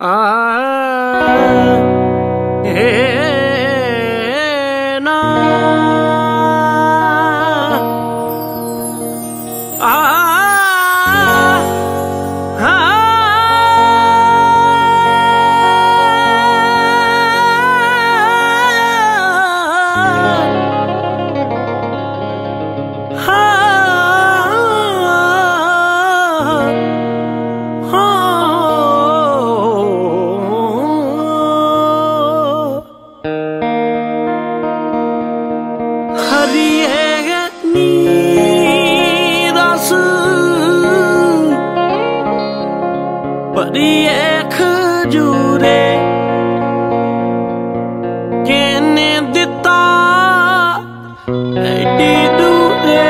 ना परिए खजूरे कहने दिता एडी दूरे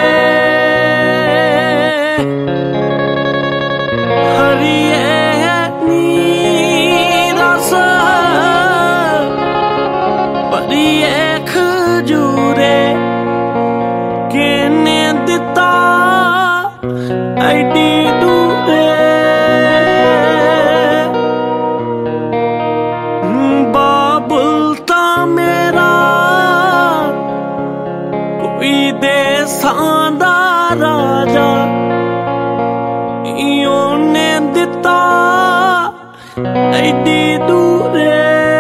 हरिए नीरस परिए खजूरे कहने दिता एडी दूरे देसां दा राजा इयोने दिता एडी दूरे।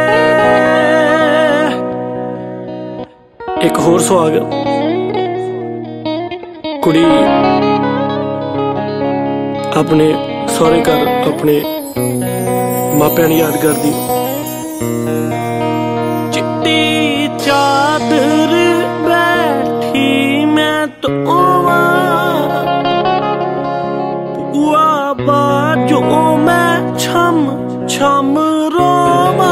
एक होर सुहाग कुड़ी अपने सौरे घर अपने मापियां नूं याद करदी चिट्टी चादर तो बुआ बाजो मैं छम छम रोवा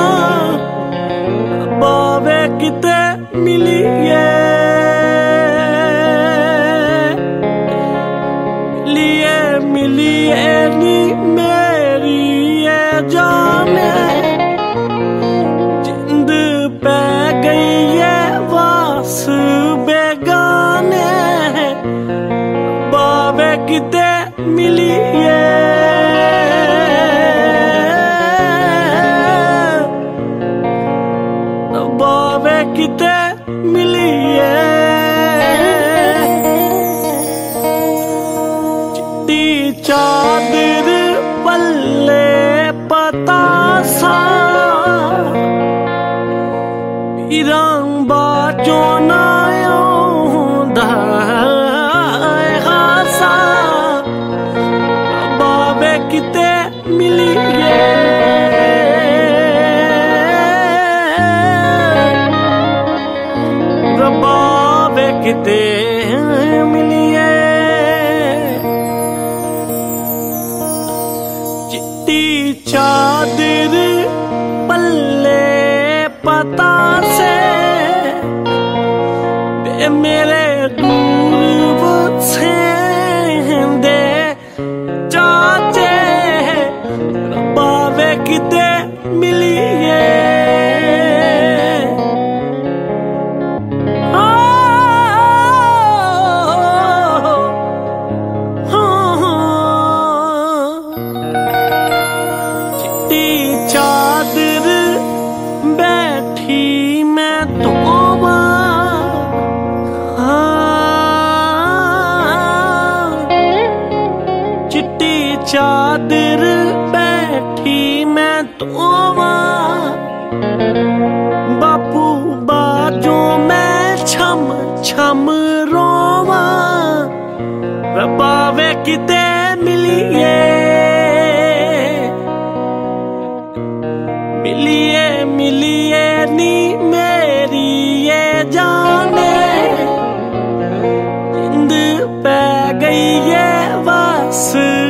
बावे किते मिलिए मिलिए मिलिए नी मेरी ये जाने जिंद पै गई है वास बेगाने बावे किते मिलिए बावे किते मिलिए चिट्टी चादर पल्ले पतासा रंग बाजो नायो खासा बावे किते मिलिए बावे किते मिलिए चिट्टी चादर पल्ले पता से मेरे दूर से दे चाचे बावे किते मिलिए चिट्टी चादर बैठी मैं तो चिट्टी चादर बैठी मैं तो बापू बाजो मैं छम छम रोवा बावे किते मिलिए मिलिए मिलिए नी मेरी ये जाने जिंद पै गई ये वास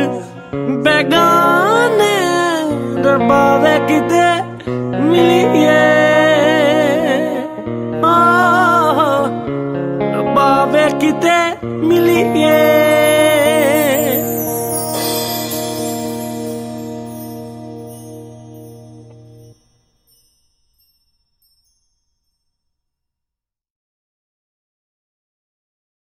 बेगाने बावे किते मिलिए बावे किते मिलिए।